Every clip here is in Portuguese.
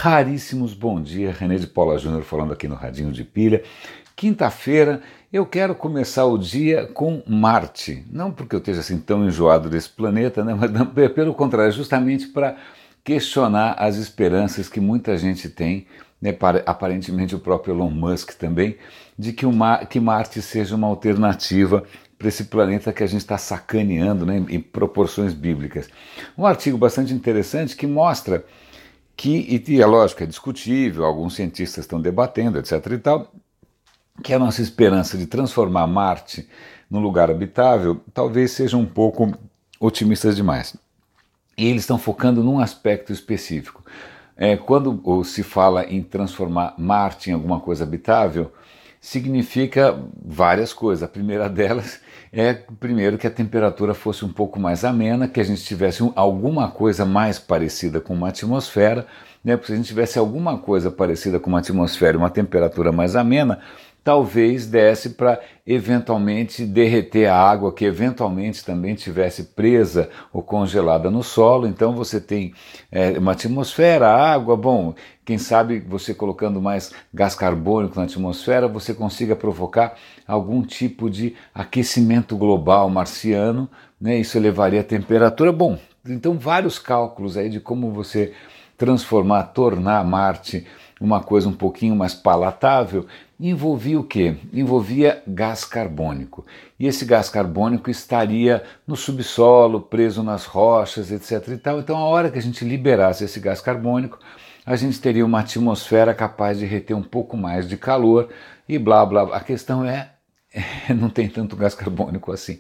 raríssimos bom dia, René de Paula Júnior falando aqui no Radinho de Pilha. Quinta-feira eu quero começar o dia com Marte, não porque eu esteja assim tão enjoado desse planeta, né, mas não, pelo contrário, justamente para questionar as esperanças que muita gente tem, né, aparentemente o próprio Elon Musk também, de que Marte seja uma alternativa para esse planeta que a gente está sacaneando, né, em proporções bíblicas. Um artigo bastante interessante que mostra e é lógico, é discutível, alguns cientistas estão debatendo, etc. e tal, que a nossa esperança de transformar Marte num lugar habitável talvez seja um pouco otimistas demais. E eles estão focando num aspecto específico. Quando se fala em transformar Marte em alguma coisa habitável, significa várias coisas. A primeira delas é, primeiro, que a temperatura fosse um pouco mais amena, que a gente tivesse alguma coisa mais parecida com uma atmosfera, né? Porque se a gente tivesse alguma coisa parecida com uma atmosfera e uma temperatura mais amena, talvez desse para eventualmente derreter a água que eventualmente também tivesse presa ou congelada no solo. Então você tem uma atmosfera, água, bom, quem sabe você colocando mais gás carbônico na atmosfera você consiga provocar algum tipo de aquecimento global marciano, né? Isso elevaria a temperatura. Bom, então vários cálculos aí de como você tornar Marte uma coisa um pouquinho mais palatável. Envolvia o quê? Envolvia gás carbônico. E esse gás carbônico estaria no subsolo, preso nas rochas, etc. e tal. Então, a hora que a gente liberasse esse gás carbônico, a gente teria uma atmosfera capaz de reter um pouco mais de calor e blá blá. A questão não tem tanto gás carbônico assim.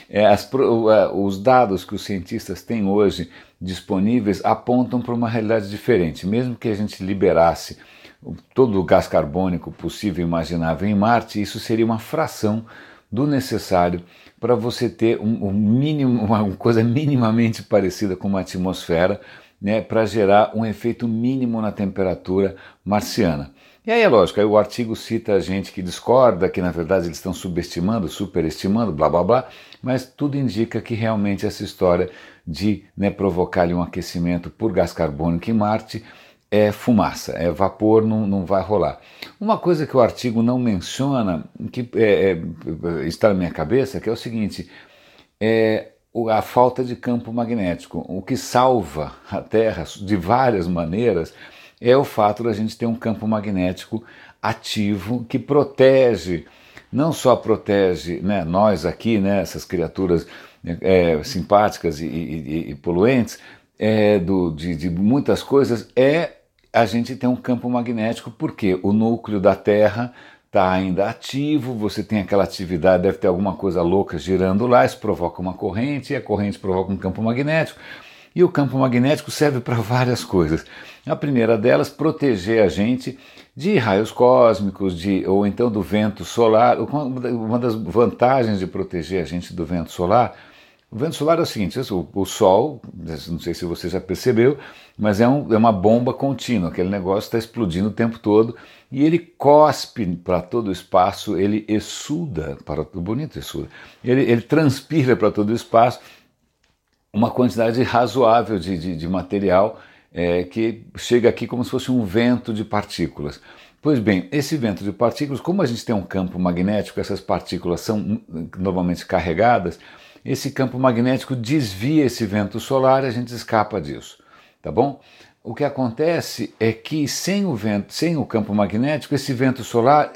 Os dados que os cientistas têm hoje disponíveis apontam para uma realidade diferente. Mesmo que a gente liberasse todo o gás carbônico possível e imaginável em Marte, isso seria uma fração do necessário para você ter uma coisa minimamente parecida com uma atmosfera, né, para gerar um efeito mínimo na temperatura marciana. E aí é lógico, aí o artigo cita gente que discorda, que na verdade eles estão subestimando, superestimando, blá blá blá, mas tudo indica que realmente essa história de, né, provocar ali um aquecimento por gás carbônico em Marte é fumaça, é vapor, não vai rolar. Uma coisa que o artigo não menciona, que está na minha cabeça, que é o seguinte, a falta de campo magnético. O que salva a Terra de várias maneiras é o fato da gente ter um campo magnético ativo que protege, não só protege, né, nós aqui, né, essas criaturas simpáticas e poluentes, de muitas coisas, a gente tem um campo magnético porque o núcleo da Terra está ainda ativo, você tem aquela atividade, deve ter alguma coisa louca girando lá, isso provoca uma corrente, e a corrente provoca um campo magnético, e o campo magnético serve para várias coisas. A primeira delas, proteger a gente de raios cósmicos, ou então do vento solar. Uma das vantagens de proteger a gente do vento solar, o vento solar é o seguinte, o Sol, não sei se você já percebeu, mas é uma bomba contínua, aquele negócio está explodindo o tempo todo e ele cospe para todo o espaço, ele exsuda, bonito exsuda, ele transpira para todo o espaço uma quantidade razoável de material que chega aqui como se fosse um vento de partículas. Pois bem, esse vento de partículas, como a gente tem um campo magnético, essas partículas são normalmente carregadas, esse campo magnético desvia esse vento solar e a gente escapa disso, tá bom? O que acontece é que sem o campo magnético, esse vento solar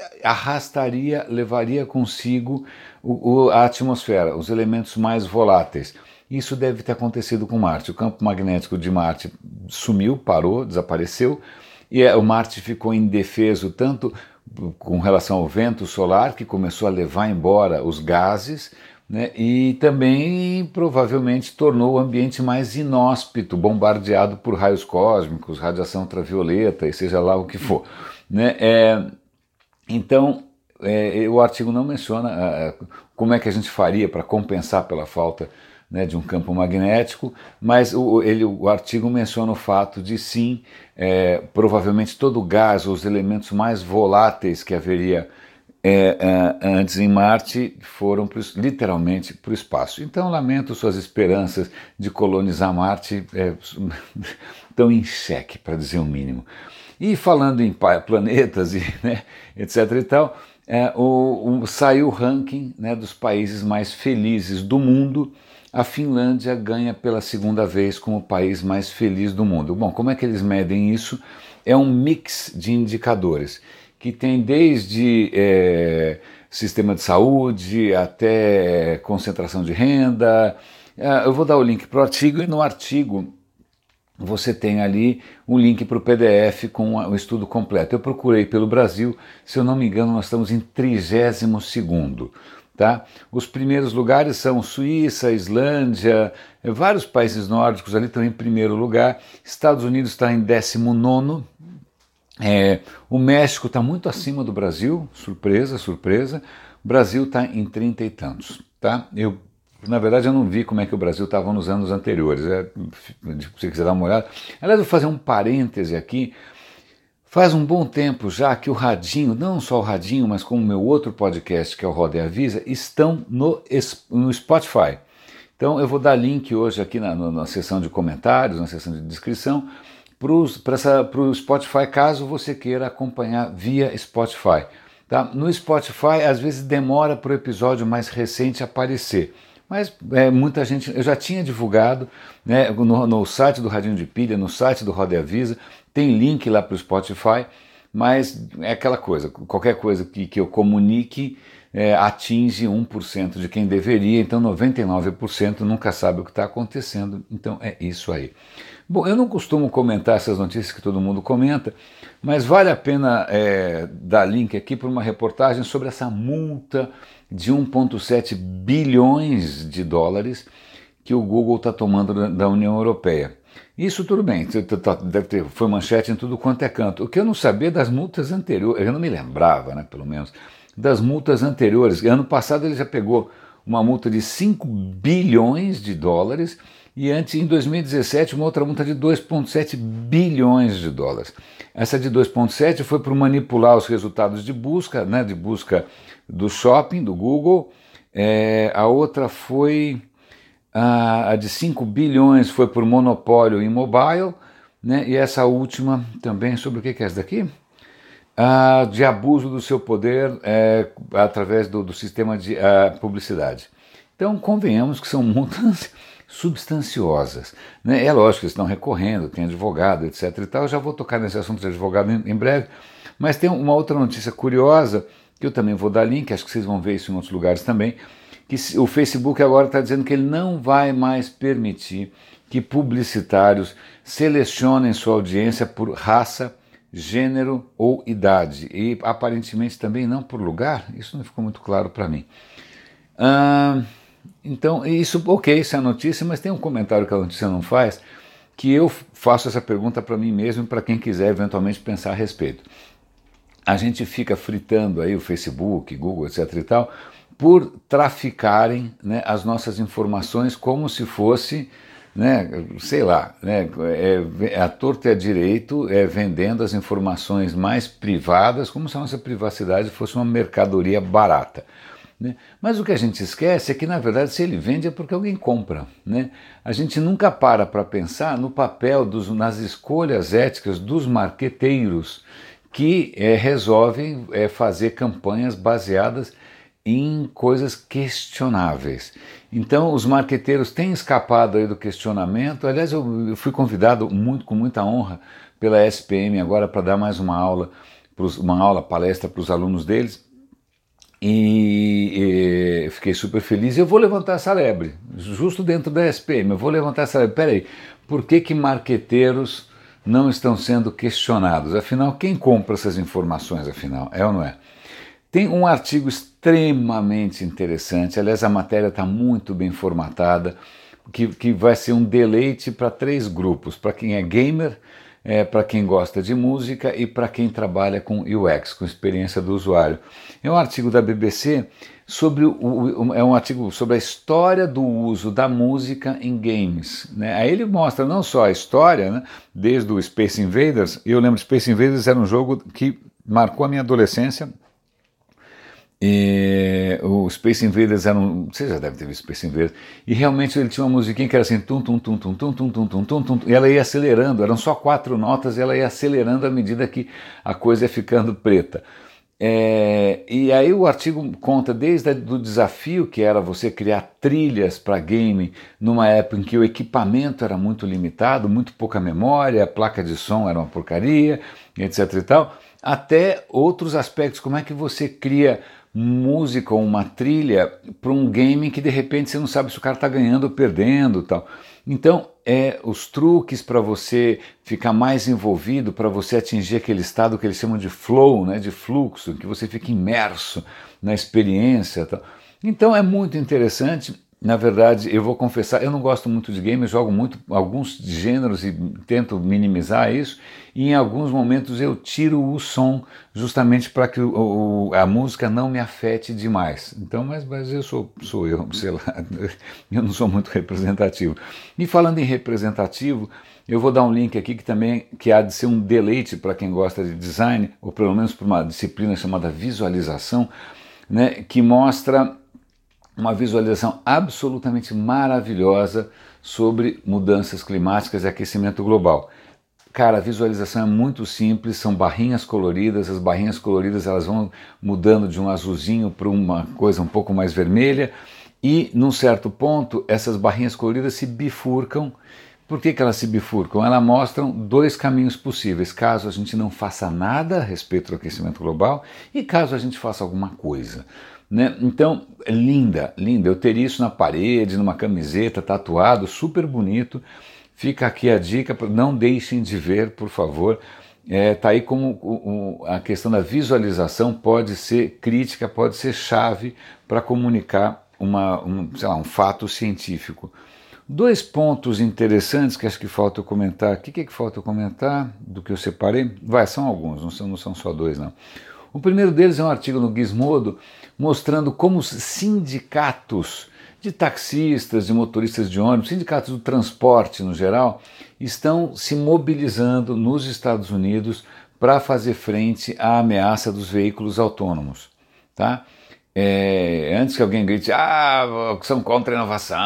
levaria consigo a atmosfera, os elementos mais voláteis. Isso deve ter acontecido com Marte. O campo magnético de Marte sumiu, parou, desapareceu, e o Marte ficou indefeso tanto com relação ao vento solar, que começou a levar embora os gases, né, e também provavelmente tornou o ambiente mais inóspito, bombardeado por raios cósmicos, radiação ultravioleta e seja lá o que for, né? Então, o artigo não menciona como é que a gente faria para compensar pela falta, né, de um campo magnético, mas o artigo menciona o fato de sim, provavelmente todo o gás, os elementos mais voláteis que haveria antes em Marte foram literalmente para o espaço. Então lamento suas esperanças de colonizar Marte, estão em xeque, para dizer o mínimo. E falando em planetas e né, etc. e tal, saiu o ranking, né, dos países mais felizes do mundo. A Finlândia ganha pela segunda vez como o país mais feliz do mundo. Bom, como é que eles medem isso? É um mix de indicadores que tem desde sistema de saúde até concentração de renda. Eu vou dar o link para o artigo, e no artigo você tem ali um link para o PDF com o estudo completo. Eu procurei pelo Brasil, se eu não me engano, nós estamos em 32º. Tá? Os primeiros lugares são Suíça, Islândia, vários países nórdicos ali estão em primeiro lugar. Estados Unidos está em 19º. O México está muito acima do Brasil, surpresa, surpresa. O Brasil está em 30 e tantos. Tá? Na verdade, eu não vi como é que o Brasil estava nos anos anteriores. Se você quiser dar uma olhada. Aliás, eu vou fazer um parêntese aqui. Faz um bom tempo já que o Radinho, não só o Radinho, mas como o meu outro podcast, que é o Roda e Avisa, estão no Spotify. Então eu vou dar link hoje aqui na seção de comentários, na seção de descrição, para o Spotify, caso você queira acompanhar via Spotify. Tá? No Spotify, às vezes demora para o episódio mais recente aparecer. Mas muita gente, eu já tinha divulgado, né, no site do Radinho de Pilha, no site do Roda e Avisa, tem link lá para o Spotify, mas é aquela coisa, qualquer coisa que eu comunique atinge 1% de quem deveria, então 99% nunca sabe o que está acontecendo, então é isso aí. Bom, eu não costumo comentar essas notícias que todo mundo comenta, mas vale a pena dar link aqui para uma reportagem sobre essa multa de 1,7 bilhões de dólares que o Google está tomando da União Europeia. Isso tudo bem, foi manchete em tudo quanto é canto. O que eu não sabia das multas anteriores, eu não me lembrava, né, pelo menos, das multas anteriores. Ano passado ele já pegou uma multa de 5 bilhões de dólares e antes, em 2017, uma outra multa de 2,7 bilhões de dólares. Essa de 2,7 foi por manipular os resultados de busca, né, de busca do shopping, do Google. A outra foi... A de 5 bilhões foi por monopólio em mobile, né? E essa última também, sobre o que é essa daqui? De abuso do seu poder através do sistema de publicidade. Então, convenhamos que são multas substanciosas. Né? É lógico que eles estão recorrendo, tem advogado, etc. e tal. Eu já vou tocar nesse assunto de advogado em breve, mas tem uma outra notícia curiosa, que eu também vou dar link, acho que vocês vão ver isso em outros lugares também, que o Facebook agora está dizendo que ele não vai mais permitir que publicitários selecionem sua audiência por raça, gênero ou idade, e aparentemente também não por lugar. Isso não ficou muito claro para mim. Então, isso é a notícia, mas tem um comentário que a notícia não faz, que eu faço essa pergunta para mim mesmo e para quem quiser eventualmente pensar a respeito. A gente fica fritando aí o Facebook, Google, etc. e tal, por traficarem, né, as nossas informações como se fosse, né, sei lá, né, a torta e a direito, vendendo as informações mais privadas, como se a nossa privacidade fosse uma mercadoria barata. Né? Mas o que a gente esquece é que, na verdade, se ele vende é porque alguém compra. Né? A gente nunca para pensar no papel, nas escolhas éticas dos marqueteiros que resolvem fazer campanhas baseadas em coisas questionáveis. Então os marqueteiros têm escapado aí do questionamento. Aliás, eu fui convidado com muita honra pela SPM agora para dar mais uma aula, palestra para os alunos deles, e fiquei super feliz. Eu vou levantar essa lebre, justo dentro da SPM, eu vou levantar essa lebre. Peraí, por que marqueteiros não estão sendo questionados? Afinal, quem compra essas informações, afinal? É ou não é? Tem um artigo extremamente interessante, aliás a matéria está muito bem formatada, que vai ser um deleite para 3 grupos, para quem é gamer, para quem gosta de música e para quem trabalha com UX, com experiência do usuário. É um artigo da BBC é um artigo sobre a história do uso da música em games. Né? Aí ele mostra não só a história, né, desde o Space Invaders. Eu lembro que Space Invaders era um jogo que marcou a minha adolescência. E o Space Invaders era um. Você já deve ter visto Space Invaders. E realmente ele tinha uma musiquinha que era assim, tum, tum, tum, tum, tum, tum, tum, tum, tum, tum, e ela ia acelerando, eram só 4 notas e ela ia acelerando à medida que a coisa ia ficando preta. E aí o artigo conta desde o desafio que era você criar trilhas para game numa época em que o equipamento era muito limitado, muito pouca memória, a placa de som era uma porcaria, etc e tal, até outros aspectos, como é que você cria música ou uma trilha para um game que de repente você não sabe se o cara está ganhando ou perdendo tal. Então, os truques para você ficar mais envolvido, para você atingir aquele estado que eles chamam de flow, né, de fluxo, em que você fica imerso na experiência tal. Então é muito interessante. Na verdade, eu vou confessar, eu não gosto muito de game, eu jogo muito alguns gêneros e tento minimizar isso, e em alguns momentos eu tiro o som justamente para que a música não me afete demais. Então, mas eu sou eu, sei lá, eu não sou muito representativo. E falando em representativo, eu vou dar um link aqui que há de ser um deleite para quem gosta de design, ou pelo menos para uma disciplina chamada visualização, né, que mostra uma visualização absolutamente maravilhosa sobre mudanças climáticas e aquecimento global. Cara, a visualização é muito simples, são barrinhas coloridas, as barrinhas coloridas elas vão mudando de um azulzinho para uma coisa um pouco mais vermelha, e num certo ponto essas barrinhas coloridas se bifurcam. Por que elas se bifurcam? Elas mostram 2 caminhos possíveis, caso a gente não faça nada a respeito do aquecimento global e caso a gente faça alguma coisa. Né? Então, linda, linda. Eu teria isso na parede, numa camiseta, tatuado, super bonito. Fica aqui a dica, não deixem de ver, por favor. Tá aí como a questão da visualização pode ser crítica, pode ser chave para comunicar um fato científico. 2 pontos interessantes que acho que falta eu comentar. O que falta eu comentar do que eu separei? São alguns, não são só 2 não. O primeiro deles é um artigo no Gizmodo mostrando como os sindicatos de taxistas, de motoristas de ônibus, sindicatos do transporte no geral, estão se mobilizando nos Estados Unidos para fazer frente à ameaça dos veículos autônomos. Tá? Antes que alguém grite, são contra a inovação,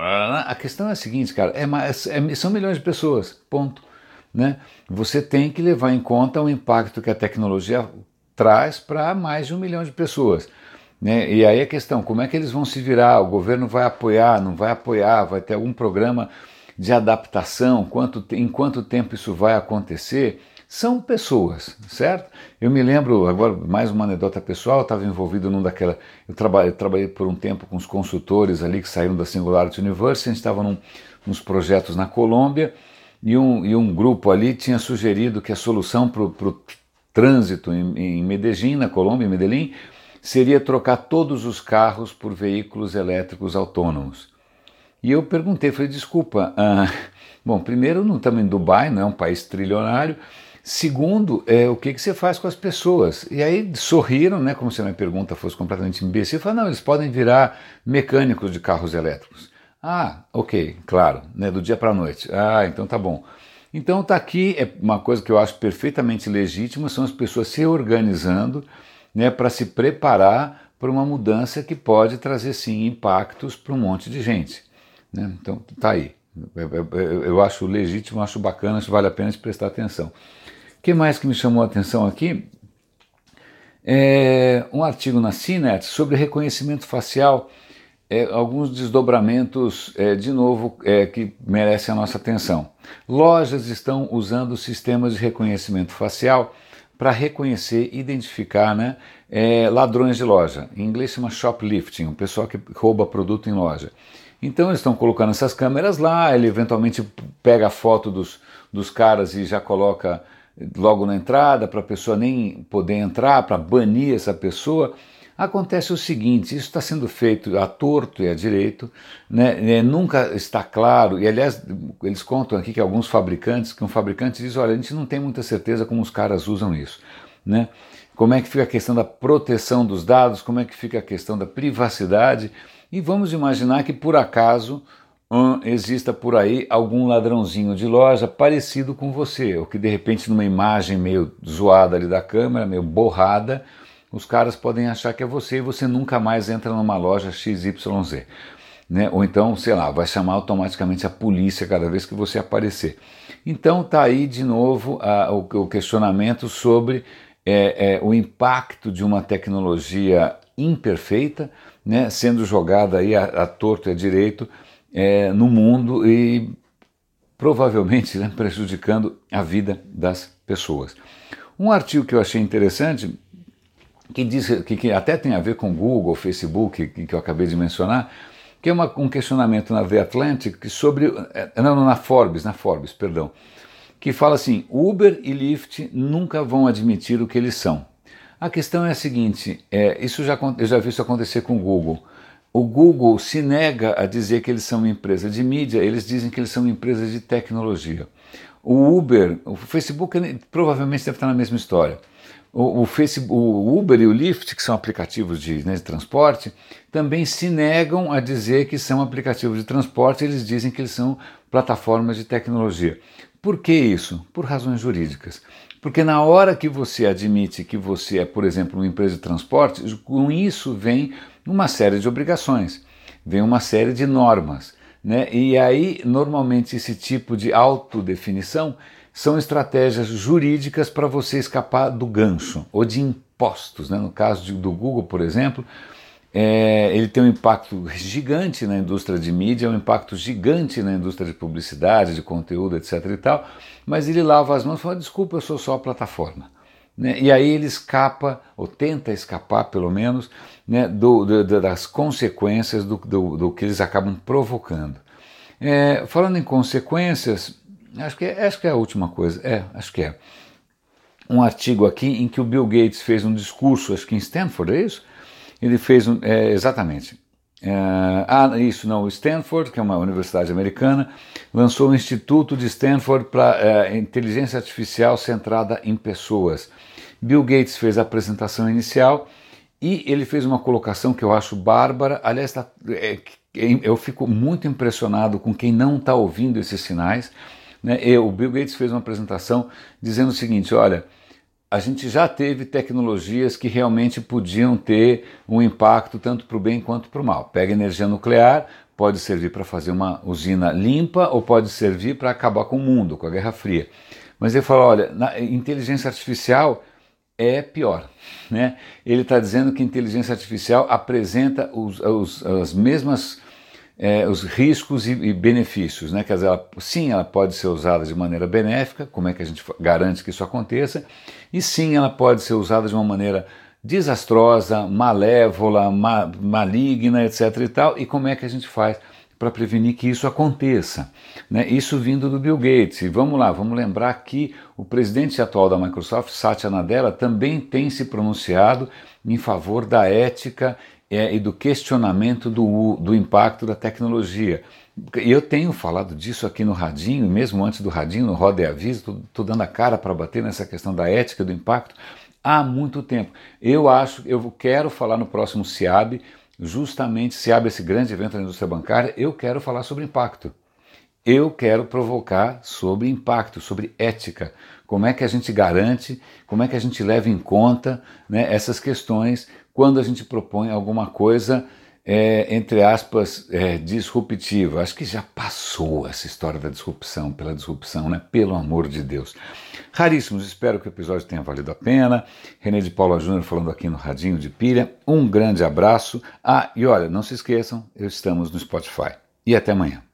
a questão é a seguinte, cara, são milhões de pessoas, ponto. Né? Você tem que levar em conta o impacto que a tecnologia traz para mais de 1 milhão de pessoas. Né? E aí a questão, como é que eles vão se virar? O governo vai apoiar, não vai apoiar? Vai ter algum programa de adaptação? Em quanto tempo isso vai acontecer? São pessoas, certo? Eu me lembro, agora mais uma anedota pessoal, eu estava envolvido eu trabalhei por um tempo com os consultores ali que saíram da Singularity University, a gente estava nos projetos na Colômbia, e um grupo ali tinha sugerido que a solução para o trânsito em Medellín, na Colômbia, em Medellín, seria trocar todos os carros por veículos elétricos autônomos. E eu perguntei, falei, desculpa, bom, primeiro não estamos em Dubai, não é um país trilionário, segundo, o que você faz com as pessoas? E aí sorriram, né, como se a minha pergunta fosse completamente imbecil, eu falei, não, eles podem virar mecânicos de carros elétricos. Ok, claro, né, do dia para a noite, então tá bom. Então tá aqui, uma coisa que eu acho perfeitamente legítima, são as pessoas se organizando, né, para se preparar para uma mudança que pode trazer sim impactos para um monte de gente. Né? Então tá aí. Eu acho legítimo, acho bacana, acho que vale a pena de prestar atenção. O que mais que me chamou a atenção aqui? Um artigo na CNET sobre reconhecimento facial, alguns desdobramentos, de novo, que merecem a nossa atenção. Lojas estão usando sistemas de reconhecimento facial para reconhecer e identificar, né, ladrões de loja. Em inglês chama shoplifting, o pessoal que rouba produto em loja. Então eles estão colocando essas câmeras lá, ele eventualmente pega a foto dos caras e já coloca logo na entrada para a pessoa nem poder entrar, para banir essa pessoa. Acontece o seguinte, isso está sendo feito à torto e à direito, né, nunca está claro, e aliás eles contam aqui que um fabricante diz, olha, a gente não tem muita certeza como os caras usam isso, né? Como é que fica a questão da proteção dos dados, como é que fica a questão da privacidade, e vamos imaginar que por acaso exista por aí algum ladrãozinho de loja parecido com você, ou que de repente numa imagem meio zoada ali da câmera, meio borrada, os caras podem achar que é você e você nunca mais entra numa loja XYZ. Né? Ou então, sei lá, vai chamar automaticamente a polícia cada vez que você aparecer. Então está aí de novo o questionamento sobre o impacto de uma tecnologia imperfeita, né, sendo jogada aí a torto e a direito no mundo e provavelmente, né, prejudicando a vida das pessoas. Um artigo que eu achei interessante, que diz que até tem a ver com Google, Facebook, que eu acabei de mencionar, que é um questionamento na The Atlantic sobre, na Forbes, perdão, que fala assim: Uber e Lyft nunca vão admitir o que eles são. A questão é a seguinte, eu já vi isso acontecer com o Google. O Google se nega a dizer que eles são uma empresa de mídia, eles dizem que eles são uma empresa de tecnologia. O Uber, o Facebook provavelmente deve estar na mesma história. O Uber e o Lyft, que são aplicativos de transporte, também se negam a dizer que são aplicativos de transporte, eles dizem que eles são plataformas de tecnologia. Por que isso? Por razões jurídicas. Porque na hora que você admite que você é, por exemplo, uma empresa de transporte, com isso vem uma série de obrigações, vem uma série de normas, né? E aí, normalmente, esse tipo de autodefinição são estratégias jurídicas para você escapar do gancho, ou de impostos, né? No caso do Google, por exemplo, ele tem um impacto gigante na indústria de mídia, um impacto gigante na indústria de publicidade, de conteúdo, etc. e tal, mas ele lava as mãos e fala: desculpa, eu sou só a plataforma. Né? E aí ele escapa, ou tenta escapar pelo menos, né, das consequências do que eles acabam provocando. Falando em consequências, acho que é a última coisa, acho que é. Um artigo aqui em que o Bill Gates fez um discurso, acho que em Stanford, é isso? Ele fez exatamente. O Stanford, que é uma universidade americana, lançou o Instituto de Stanford para inteligência artificial centrada em pessoas. Bill Gates fez a apresentação inicial e ele fez uma colocação que eu acho bárbara. Aliás, eu fico muito impressionado com quem não está ouvindo esses sinais. Né? O Bill Gates fez uma apresentação dizendo o seguinte: olha, a gente já teve tecnologias que realmente podiam ter um impacto tanto para o bem quanto para o mal. Pega energia nuclear, pode servir para fazer uma usina limpa ou pode servir para acabar com o mundo, com a Guerra Fria. Mas ele fala: olha, na inteligência artificial é pior. Né? Ele está dizendo que a inteligência artificial apresenta as mesmas os riscos e benefícios, né? Quer dizer, ela pode ser usada de maneira benéfica, como é que a gente garante que isso aconteça, e sim, ela pode ser usada de uma maneira desastrosa, malévola, maligna, etc. e tal, e como é que a gente faz para prevenir que isso aconteça, né? Isso vindo do Bill Gates. E vamos lá, vamos lembrar que o presidente atual da Microsoft, Satya Nadella, também tem se pronunciado em favor da ética e do questionamento do impacto da tecnologia. E eu tenho falado disso aqui no Radinho, mesmo antes do Radinho, no Roda e Aviso, estou dando a cara para bater nessa questão da ética, do impacto, há muito tempo. Eu quero falar no próximo SIAB, justamente SIAB, esse grande evento da indústria bancária, eu quero falar sobre impacto. Eu quero provocar sobre impacto, sobre ética. Como é que a gente garante, como é que a gente leva em conta, né, essas questões quando a gente propõe alguma coisa, entre aspas, disruptiva. Acho que já passou essa história da disrupção, pela disrupção, né? Pelo amor de Deus. Raríssimos, espero que o episódio tenha valido a pena. René de Paula Júnior falando aqui no Radinho de Pilha. Um grande abraço. E olha, não se esqueçam, estamos no Spotify. E até amanhã.